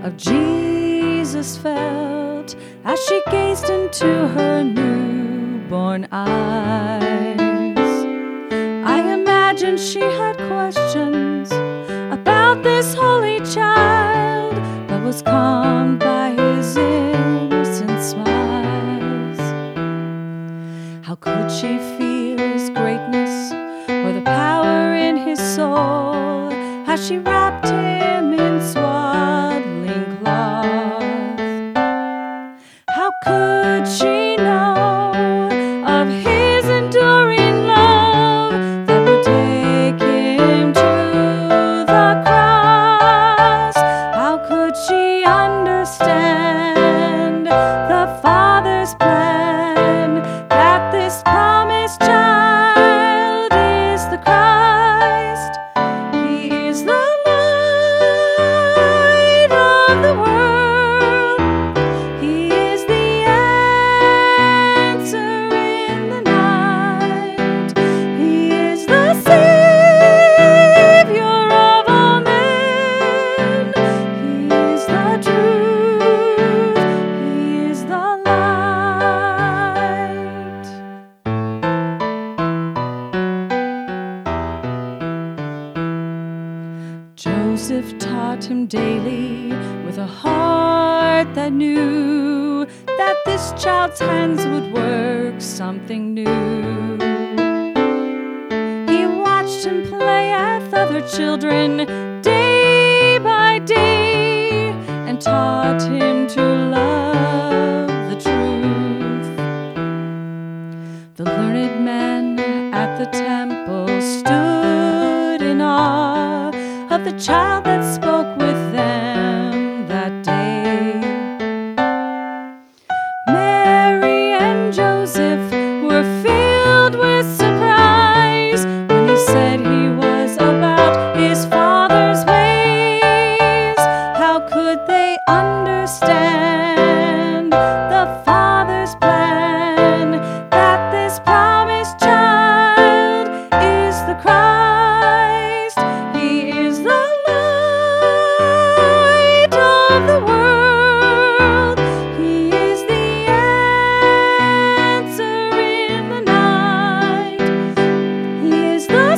of Jesus felt as she gazed into her newborn eyes. I imagine she had questions about this holy child, but was calmed by his innocent smiles. How could she feel his greatness or the power in his soul as she wrapped him in swaddling cloth? How could she know of his enduring love that would take him to the cross? How could she understand the Father's plan that this promised child is the Christ? He is the light of the world. He is the answer in the night. He is the Savior of all men. He is the truth. He is the light. Joseph taught him daily with a heart that knew that this child's hands would work something new. He watched him play with other children day by day and taught him to love the truth. The learned men at the temple stood in awe of the child that spoke with them that day. Mary and Joseph were filled with surprise when he said he was about his Father's ways. How could they understand the Father's plan that this promised child is the Christ? He is the light of the world. He is the answer in the night. He is the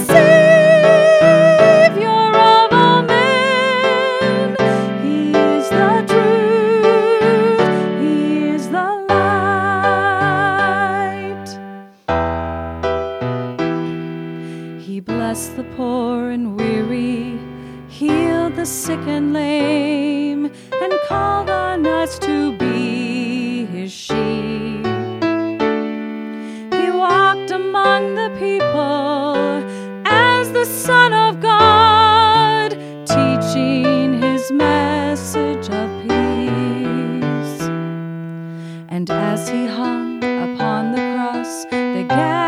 Savior of all men. He is the truth. He is the light. He blessed the poor and weary, healed the sick and lame, and called on us to be his sheep. He walked among the people as the Son of God, teaching his message of peace. And as he hung upon the cross, they gathered